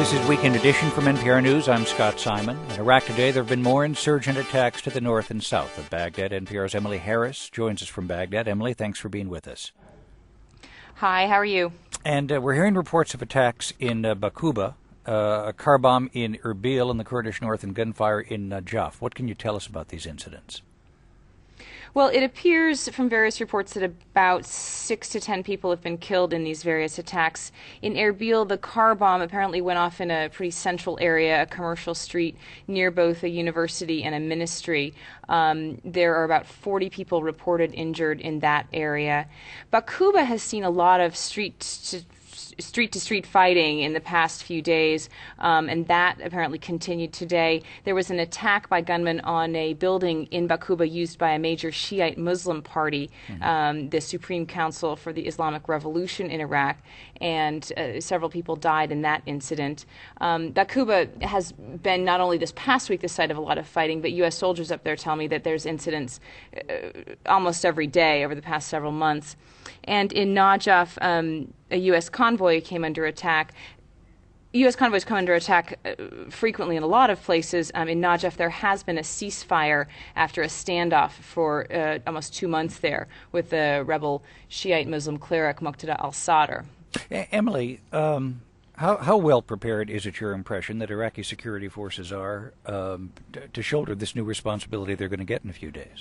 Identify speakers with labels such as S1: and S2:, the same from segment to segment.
S1: This is Weekend Edition from NPR News. I'm Scott Simon. In Iraq today, there have been more insurgent attacks to the north and south of Baghdad. NPR's Emily Harris joins us from Baghdad. Emily, thanks for being with us.
S2: Hi, how are you?
S1: And we're hearing reports of attacks in Baquba, a car bomb in Erbil in the Kurdish north, and gunfire in Najaf. What can you tell us about these incidents?
S2: Well, it appears from various reports that about 6 to 10 people have been killed in these various attacks. In Erbil, the car bomb apparently went off in a pretty central area, a commercial street near both a university and a ministry. There are about 40 people reported injured in that area. Baquba has seen a lot of street-to-street fighting in the past few days, and that apparently continued today. There was an attack by gunmen on a building in Baquba used by a major Shiite Muslim party, the Supreme Council for the Islamic Revolution in Iraq, and several people died in that incident. Baquba has been not only this past week the site of a lot of fighting, but U.S. soldiers up there tell me that there's incidents almost every day over the past several months. And in Najaf, a U.S. convoy came under attack. U.S. convoys come under attack frequently in a lot of places. In Najaf, there has been a ceasefire after a standoff for almost 2 months there with the rebel Shiite Muslim cleric Muqtada al-Sadr.
S1: Emily, how well prepared is it your impression that Iraqi security forces are to shoulder this new responsibility they're going to get in a few days?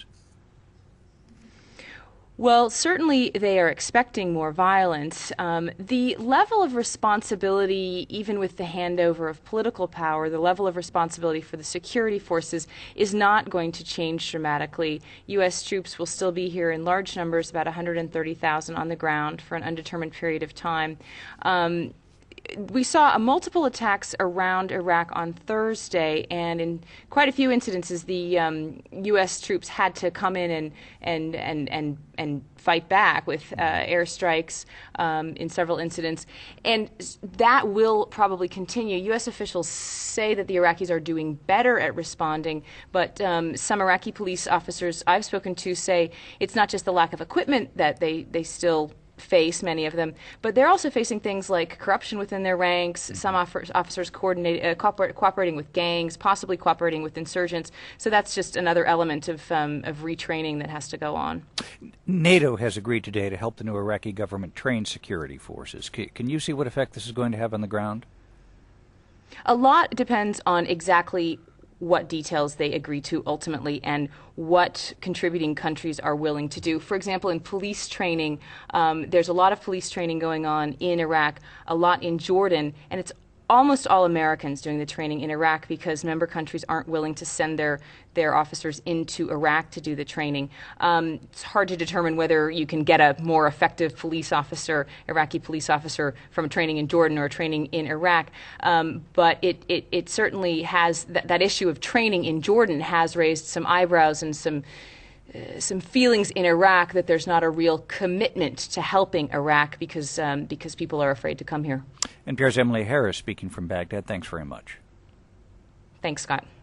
S2: Well, certainly they are expecting more violence. The level of responsibility, even with the handover of political power, the level of responsibility for the security forces is not going to change dramatically. U.S. troops will still be here in large numbers, about 130,000 on the ground for an undetermined period of time. We saw multiple attacks around Iraq on Thursday, and in quite a few incidences, the U.S. troops had to come in and fight back with airstrikes in several incidents, and that will probably continue. U.S. officials say that the Iraqis are doing better at responding, but some Iraqi police officers I've spoken to say it's not just the lack of equipment that they still face, many of them, but they're also facing things like corruption within their ranks, some officers cooperating with gangs, possibly cooperating with insurgents. So that's just another element of retraining that has to go on.
S1: NATO has agreed today to help the new Iraqi government train security forces. Can you see what effect this is going to have on the ground?
S2: A lot depends on exactly what details they agree to ultimately and what contributing countries are willing to do. For example, in police training, there's a lot of police training going on in Iraq, a lot in Jordan, and it's almost all Americans doing the training in Iraq because member countries aren't willing to send their officers into Iraq to do the training. It's hard to determine whether you can get a more effective Iraqi police officer from training in Jordan or training in Iraq, but it certainly has that issue of training in Jordan has raised some eyebrows and some feelings in Iraq that there's not a real commitment to helping Iraq because people are afraid to come here.
S1: NPR's Emily Harris speaking from Baghdad. Thanks very much.
S2: Thanks, Scott.